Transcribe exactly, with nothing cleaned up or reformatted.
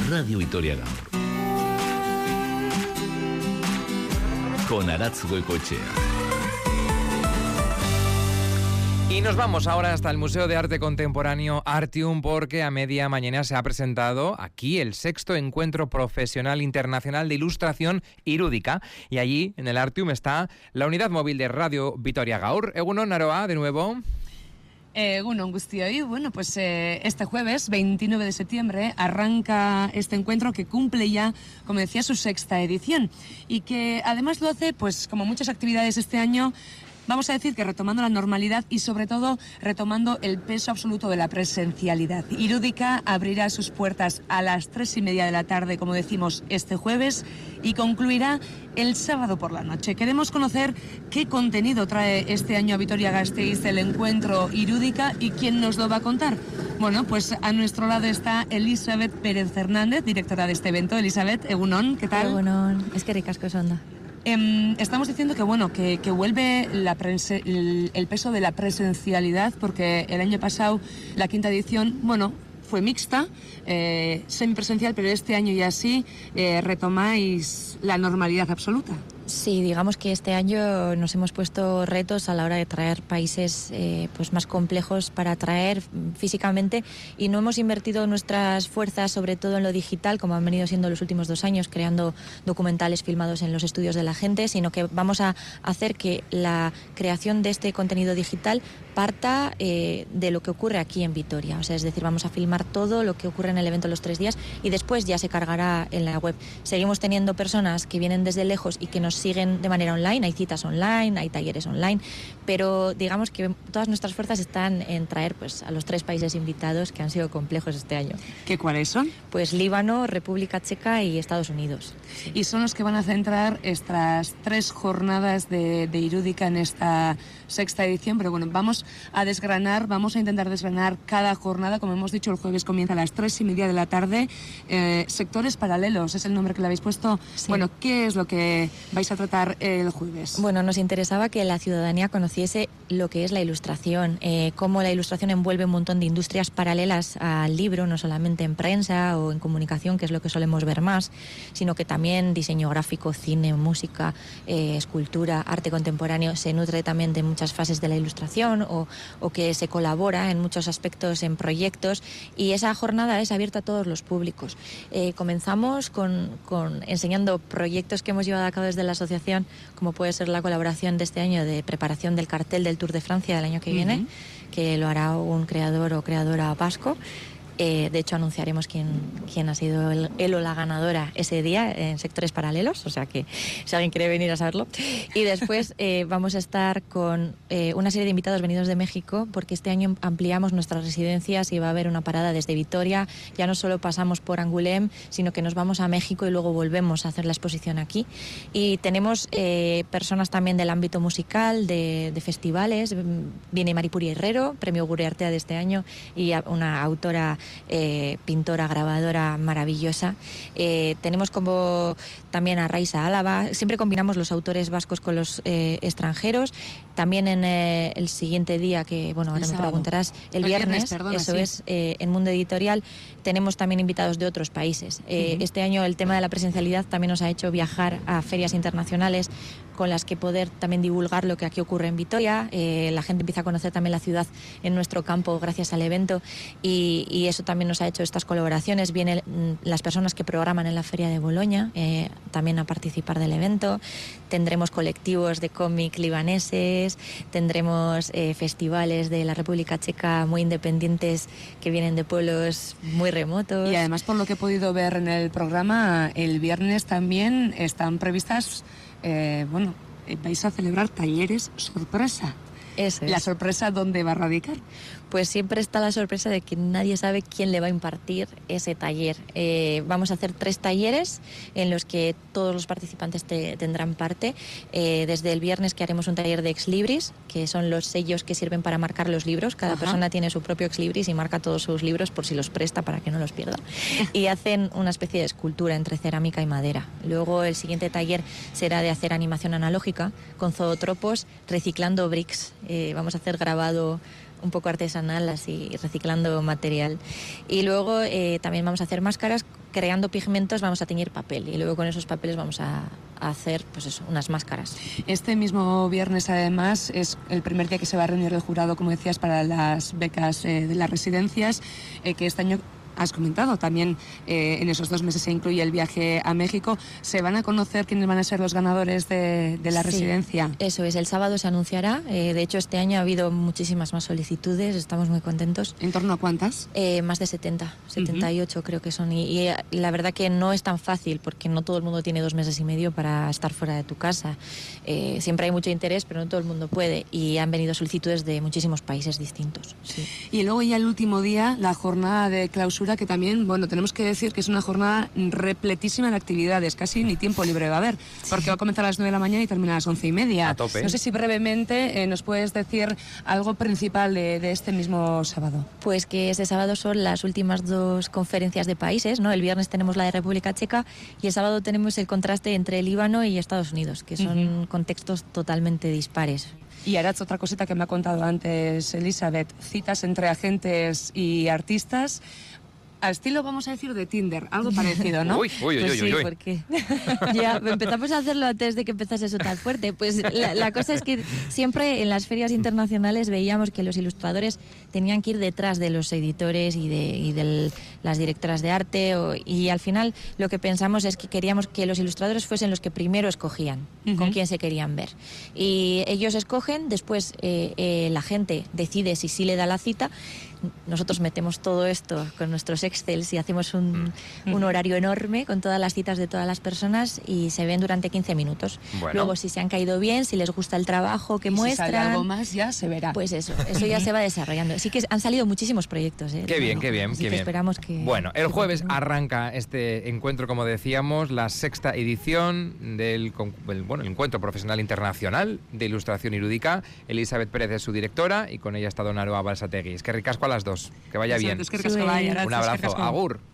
Radio Vitoria Gaur. Con Aratz Goicoechea. Y nos vamos ahora hasta el Museo de Arte Contemporáneo Artium, porque a media mañana se ha presentado aquí el sexto encuentro profesional internacional de ilustración irúdica. Y allí, en el Artium, está la unidad móvil de Radio Vitoria Gaur. Egunon, Aroa, de nuevo. Egunon guztioi. Bueno, pues eh, este jueves, veintinueve de septiembre, arranca este encuentro que cumple ya, como decía, su sexta edición. Y que además lo hace, pues como muchas actividades este año, vamos a decir que retomando la normalidad y sobre todo retomando el peso absoluto de la presencialidad. Irúdica abrirá sus puertas a las tres y media de la tarde, como decimos, este jueves, y concluirá el sábado por la noche. Queremos conocer qué contenido trae este año a Vitoria-Gasteiz el encuentro Irúdica y quién nos lo va a contar. Bueno, pues a nuestro lado está Elizabeth Pérez Fernández, directora de este evento. Elizabeth, egunon, ¿qué tal? Egunon, es que ricasco es onda. Eh, estamos diciendo que bueno que, que vuelve la prese, el, el peso de la presencialidad, porque el año pasado la quinta edición, bueno, fue mixta, eh, semipresencial, pero este año ya sí eh, retomáis la normalidad absoluta. Sí, digamos que este año nos hemos puesto retos a la hora de traer países eh, pues más complejos para atraer físicamente, y no hemos invertido nuestras fuerzas sobre todo en lo digital, como han venido siendo los últimos dos años, creando documentales filmados en los estudios de la gente, sino que vamos a hacer que la creación de este contenido digital parta eh, de lo que ocurre aquí en Vitoria. O sea, es decir, vamos a filmar todo lo que ocurre en el evento los tres días y después ya se cargará en la web. Seguimos teniendo personas que vienen desde lejos y que nos siguen de manera online, hay citas online, hay talleres online, pero digamos que todas nuestras fuerzas están en traer pues a los tres países invitados que han sido complejos este año. ¿Qué cuáles son? Pues Líbano, República Checa y Estados Unidos. Sí. Y son los que van a centrar estas tres jornadas de, de Irúdica en esta sexta edición, pero bueno, vamos a desgranar, vamos a intentar desgranar cada jornada. Como hemos dicho, el jueves comienza a las tres y media de la tarde. Eh, sectores paralelos es el nombre que le habéis puesto. Sí. Bueno, ¿qué es lo que vais a tratar el jueves? Bueno, nos interesaba que la ciudadanía conociese lo que es la ilustración, eh, cómo la ilustración envuelve un montón de industrias paralelas al libro, no solamente en prensa o en comunicación, que es lo que solemos ver más, sino que también diseño gráfico, cine, música, eh, escultura, arte contemporáneo, se nutre también de muchas fases de la ilustración, o, o que se colabora en muchos aspectos en proyectos, y esa jornada es abierta a todos los públicos. Eh, comenzamos con, con enseñando proyectos que hemos llevado a cabo desde la asociación, como puede ser la colaboración de este año de preparación del cartel del Tour de Francia del año que viene, uh-huh. que lo hará un creador o creadora vasco. Eh, de hecho, anunciaremos quién, quién ha sido el, él o la ganadora ese día en sectores paralelos, o sea que si alguien quiere venir a saberlo. Y después eh, vamos a estar con eh, una serie de invitados venidos de México, porque este año ampliamos nuestras residencias y va a haber una parada desde Vitoria. Ya no solo pasamos por Angulem, sino que nos vamos a México y luego volvemos a hacer la exposición aquí. Y tenemos eh, personas también del ámbito musical, de, de festivales. Viene Maripuri Herrero, premio Gureartea de este año, y una autora Eh, pintora, grabadora maravillosa. Eh, tenemos como también a Raiza Álava. Siempre combinamos los autores vascos con los eh, extranjeros. También en eh, el siguiente día, que bueno, ahora me preguntarás, el, el viernes, viernes perdona, eso sí. es, eh, en Mundo Editorial, tenemos también invitados de otros países. Eh, uh-huh. Este año el tema de la presencialidad también nos ha hecho viajar a ferias internacionales con las que poder también divulgar lo que aquí ocurre en Vitoria. Eh, la gente empieza a conocer también la ciudad en nuestro campo gracias al evento, y, y eso también nos ha hecho estas colaboraciones. Vienen las personas que programan en la Feria de Boloña eh, también a participar del evento. Tendremos colectivos de cómic libaneses, tendremos eh, festivales de la República Checa muy independientes que vienen de pueblos muy remotos. Y además, por lo que he podido ver en el programa, el viernes también están previstas, eh, bueno, vais a celebrar talleres sorpresa. Eso es. ¿La sorpresa dónde va a radicar? Pues siempre está la sorpresa de que nadie sabe quién le va a impartir ese taller. Eh, vamos a hacer tres talleres en los que todos los participantes te, tendrán parte. Eh, desde el viernes, que haremos un taller de ex libris, que son los sellos que sirven para marcar los libros. Cada Ajá. persona tiene su propio ex libris y marca todos sus libros por si los presta, para que no los pierda. Y hacen una especie de escultura entre cerámica y madera. Luego el siguiente taller será de hacer animación analógica con zootropos reciclando bricks. Eh, vamos a hacer grabado un poco artesanal, así reciclando material. Y luego eh, también vamos a hacer máscaras, creando pigmentos vamos a teñir papel y luego con esos papeles vamos a, a hacer pues eso, unas máscaras. Este mismo viernes además es el primer día que se va a reunir el jurado, como decías, para las becas eh, de las residencias, eh, que este año has comentado también, eh, en esos dos meses se incluye el viaje a México. ¿Se van a conocer quiénes van a ser los ganadores de, de la Sí, residencia? Eso es, el sábado se anunciará. Eh, de hecho, este año ha habido muchísimas más solicitudes, estamos muy contentos. ¿En torno a cuántas? Eh, más de setenta, setenta y ocho uh-huh. creo que son. Y, y la verdad que no es tan fácil porque no todo el mundo tiene dos meses y medio para estar fuera de tu casa. Eh, siempre hay mucho interés, pero no todo el mundo puede. Y han venido solicitudes de muchísimos países distintos. Sí. Y luego ya el último día, la jornada de clausura, que también, bueno, tenemos que decir que es una jornada repletísima de actividades, casi ni tiempo libre va a haber, porque va a comenzar a las nueve de la mañana y termina a las once y media. A tope. No sé si brevemente eh, nos puedes decir algo principal de, de este mismo sábado. Pues que este sábado son las últimas dos conferencias de países, ¿no? El viernes tenemos la de República Checa y el sábado tenemos el contraste entre Líbano y Estados Unidos, que son uh-huh. contextos totalmente dispares. Y Aratz, otra cosita que me ha contado antes Elizabeth, citas entre agentes y artistas, al estilo, vamos a decir, de Tinder, algo parecido, ¿no? Uy, uy, uy, pues uy, sí, uy, uy. porque ya empezamos a hacerlo antes de que empezase eso tan fuerte. Pues la, la cosa es que siempre en las ferias internacionales veíamos que los ilustradores tenían que ir detrás de los editores y de, y de las directoras de arte o, y al final lo que pensamos es que queríamos que los ilustradores fuesen los que primero escogían uh-huh. con quién se querían ver. Y ellos escogen, después eh, eh, la gente decide si sí le da la cita. Nosotros metemos todo esto con nuestros Excels y hacemos un, un horario enorme con todas las citas de todas las personas y se ven durante quince minutos. Bueno. Luego, si se han caído bien, si les gusta el trabajo que y muestran... Si sale algo más, ya se verá. Pues eso, eso ya se va desarrollando. Sí que han salido muchísimos proyectos. ¿eh? Qué bien, bueno, qué bien, así qué que bien. Esperamos que... Bueno, el que jueves continúe. arranca este encuentro, como decíamos, la sexta edición del el, bueno, el Encuentro Profesional Internacional de Ilustración Irúdica. Elizabeth Pérez es su directora y con ella está don Aroa Balsategui. Es que ricasco a las dos. Que vaya bien. Un abrazo, agur.